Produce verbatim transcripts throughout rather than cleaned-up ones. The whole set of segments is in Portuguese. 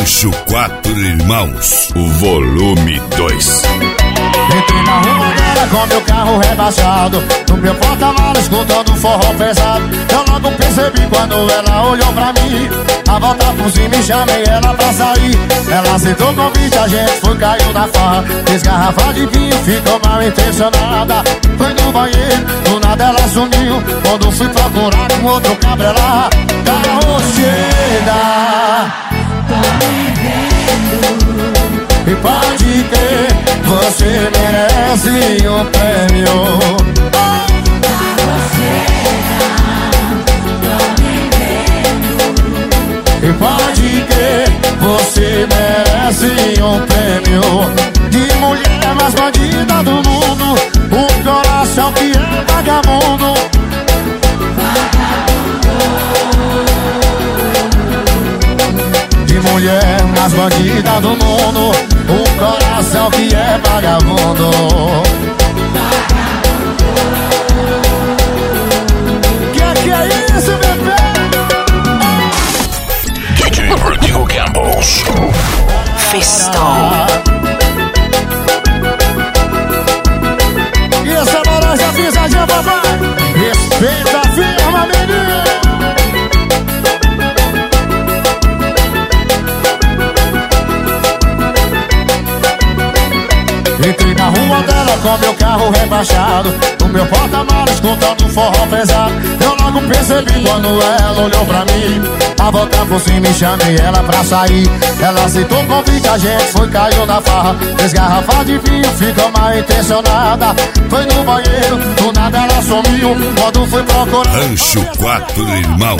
Rancho Quatro Irmãos, o volume dois. Entrei na rua dela com meu carro rebaixado, no meu porta-malas escutando forró pesado. Eu logo percebi quando ela olhou pra mim, a volta por cima e chamei ela pra sair. Ela aceitou o convite, a gente foi, caiu na farra. Fez garrafa de vinho, ficou mal intencionada. Foi no banheiro, do nada ela sumiu. Quando fui procurar com outro cabra, ela carroceira. Tô me vendo. E pode crer, você merece um prêmio. Carroceira, tô me vendo. E pode crer, você merece um prêmio de mulher mais bandida do mundo, um coração que é vagabundo. De mulher mais bandida do mundo, um coração que é vagabundo. Que que é isso, bebê? D J Rodrigo Campos. Festão. E essa laranja pisadinha, papai? Respeita a firma, menino. Entrei na rua dela com meu carro rebaixado, no meu porta-malas escutando forró pesado. Eu logo percebi quando ela olhou pra mim, a volta por cima e chamei ela pra sair. Ela aceitou o convite, a gente foi, caiu na farra. Fez garrafa de vinho, ficou mal intencionada. Foi no banheiro, do nada ela sumiu. Quando fui procurar Rancho Quatro Irmãos.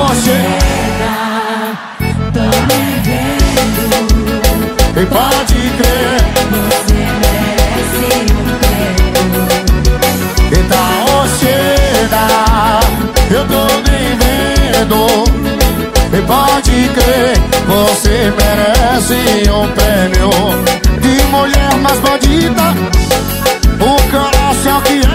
Tô me vendo. E pode crer, Você merece um prêmio. eita, oxena, eu tô nem vendo. E pode crer, você merece um prêmio de mulher mais bandida, o coração que